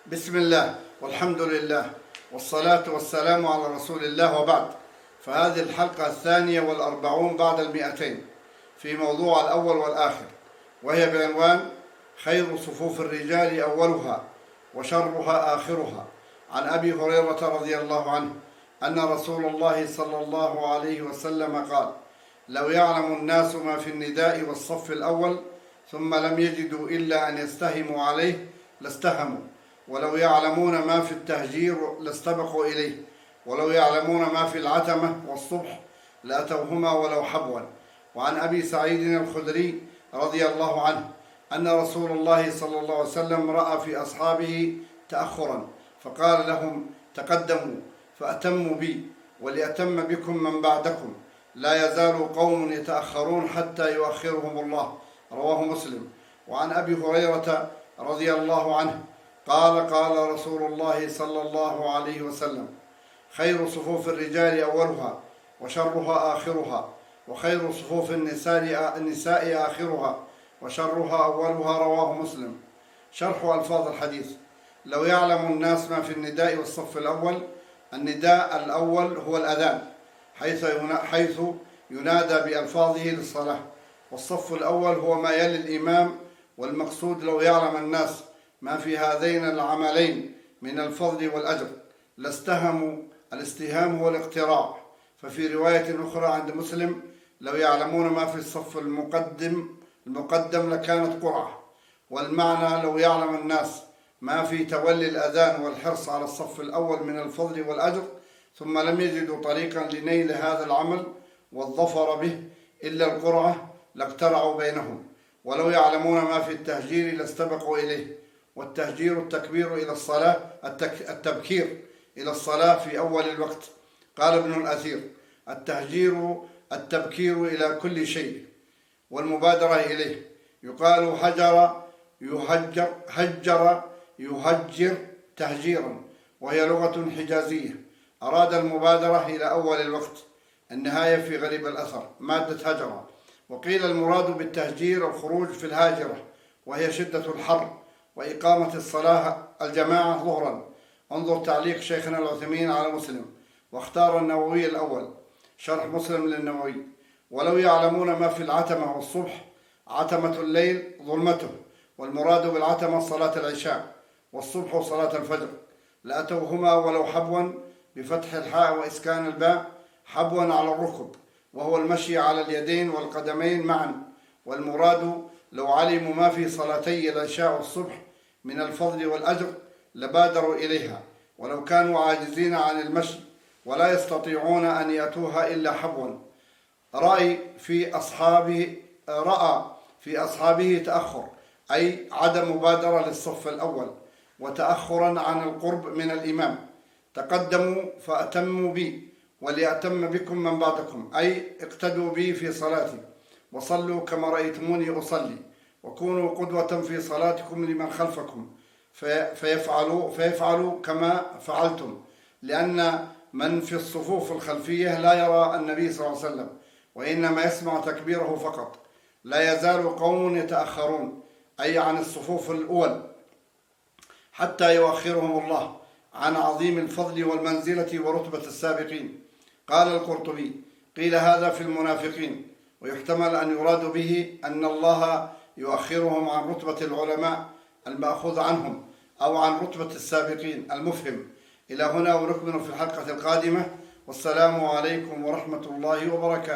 بسم الله والحمد لله والصلاة والسلام على رسول الله، وبعد. فهذه الحلقة 42 بعد 200 في موضوع الأول والآخر، وهي بعنوان خير صفوف الرجال أولها وشرها آخرها. عن أبي هريرة رضي الله عنه أن رسول الله صلى الله عليه وسلم قال: لو يعلم الناس ما في النداء والصف الأول ثم لم يجدوا إلا أن يستهموا عليه لاستهموا، ولو يعلمون ما في التهجير لاستبقوا إليه، ولو يعلمون ما في العتمة والصبح لأتوهما ولو حبوا. وعن أبي سعيد الخدري رضي الله عنه أن رسول الله صلى الله عليه وسلم رأى في أصحابه تأخرا فقال لهم: تقدموا فأتموا بي وليأتم بكم من بعدكم، لا يزال قوم يتأخرون حتى يؤخرهم الله. رواه مسلم. وعن أبي هريرة رضي الله عنه قال: قال رسول الله صلى الله عليه وسلم: خير صفوف الرجال أولها وشرها آخرها، وخير صفوف النساء آخرها وشرها أولها. رواه مسلم. شرح ألفاظ الحديث: لو يعلم الناس ما في النداء والصف الأول. النداء الأول هو الأذان، حيث ينادى بألفاظه للصلاة، والصف الأول هو ما يلي الإمام، والمقصود لو يعلم الناس ما في هذين العملين من الفضل والأجر لاستهموا. الاستهام هو الاقتراع، ففي رواية أخرى عند مسلم: لو يعلمون ما في الصف المقدم لكانت قرعة. والمعنى لو يعلم الناس ما في تولي الأذان والحرص على الصف الأول من الفضل والأجر ثم لم يجدوا طريقا لنيل هذا العمل والظفر به إلا القرعة لاقترعوا بينهم. ولو يعلمون ما في التهجير لاستبقوا إليه. والتهجير التبكير إلى الصلاة في أول الوقت. قال ابن الأثير: التهجير التبكير إلى كل شيء والمبادرة إليه. يقال يهجر تهجيرا، وهي لغة حجازية. أراد المبادرة إلى أول الوقت، النهاية في غريب الأثر، مادة هجر. وقيل المراد بالتهجير الخروج في الهاجرة، وهي شدة الحر، وإقامة الصلاة الجماعة ظهرا. انظر تعليق شيخنا العثيمين على مسلم. واختار النووي الأول. شرح مسلم للنووي: ولو يعلمون ما في العتمة والصبح. عتمة الليل ظلمته، والمراد بالعتمة صلاة العشاء، والصبح صلاة الفجر، لأتوهما ولو حبوا بفتح الحاء وإسكان الباء. حبوا على الركب، وهو المشي على اليدين والقدمين معا. والمراد لو علموا ما في صلاتي العشاء والصبح من الفضل والأجر لبادروا إليها، ولو كانوا عاجزين عن المشي ولا يستطيعون أن يأتوها إلا حبوا. رأى في أصحابه تأخر، أي عدم مبادرة للصف الأول وتأخرا عن القرب من الإمام. تقدموا فأتموا بي وليأتم بكم من بعدكم، أي اقتدوا بي في صلاتي وصلوا كما رأيتموني أصلي، وكونوا قدوة في صلاتكم لمن خلفكم فيفعلوا كما فعلتم، لأن من في الصفوف الخلفية لا يرى النبي صلى الله عليه وسلم، وإنما يسمع تكبيره فقط. لا يزال قوم يتأخرون، أي عن الصفوف الأول، حتى يؤخرهم الله عن عظيم الفضل والمنزلة ورتبة السابقين. قال القرطبي: قيل هذا في المنافقين، ويحتمل أن يراد به أن الله يؤخرهم عن رتبة العلماء المأخوذ عنهم، أو عن رتبة السابقين المفهم. إلى هنا ونكمل في الحلقة القادمة، والسلام عليكم ورحمة الله وبركاته.